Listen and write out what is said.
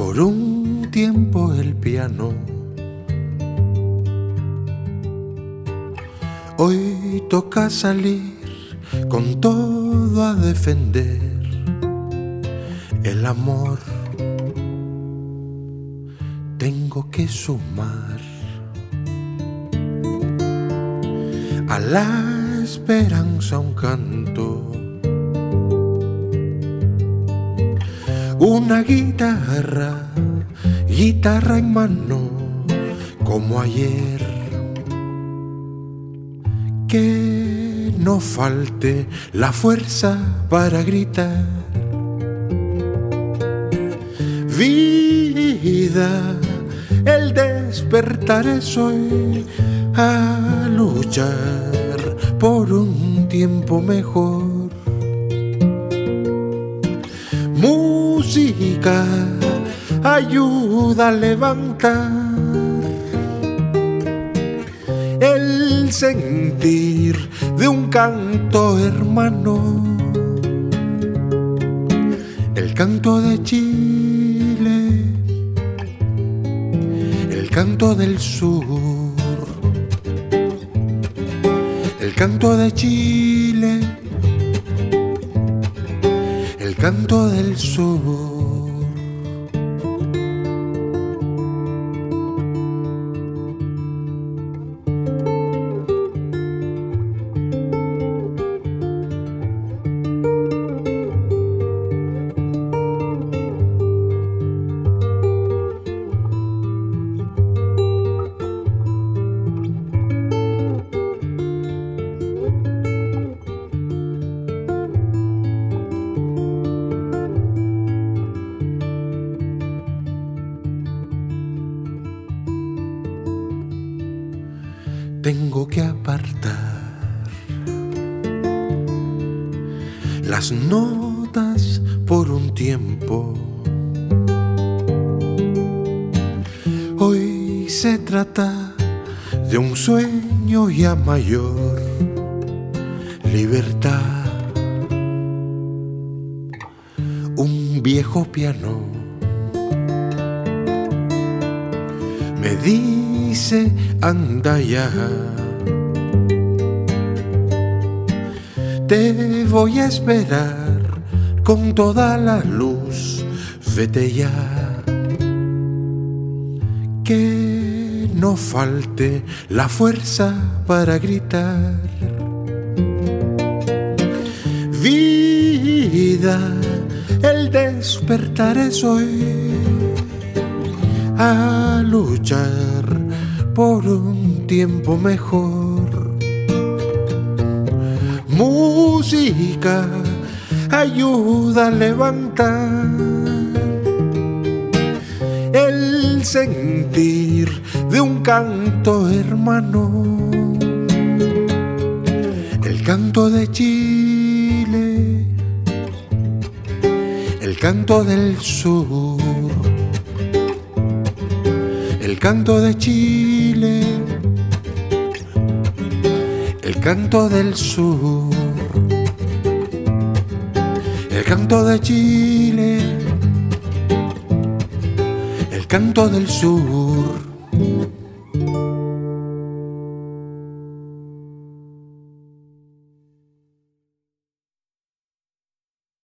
por un tiempo el piano. Hoy toca salir con todo a defender el amor. Tengo que sumar a la esperanza un canto, una guitarra en mano como ayer. Que no falte la fuerza para gritar: vida, el despertar es hoy, a luchar por un tiempo mejor. Música ayuda a levantar el sentir de un canto hermano, el canto de Chile, el canto del sur, el canto de Chile, el canto del sur. Tengo que apartar las notas por un tiempo. Hoy se trata de un sueño ya mayor, libertad. Un viejo piano me dice: anda ya, te voy a esperar con toda la luz, vete ya. Que no falte la fuerza para gritar: vida, el despertar es hoy, a luchar por un tiempo mejor. Música ayuda a levantar el sentir de un canto hermano, el canto de Chile, el canto del sur, el canto de Chile, el canto del sur, el canto de Chile, el canto del sur.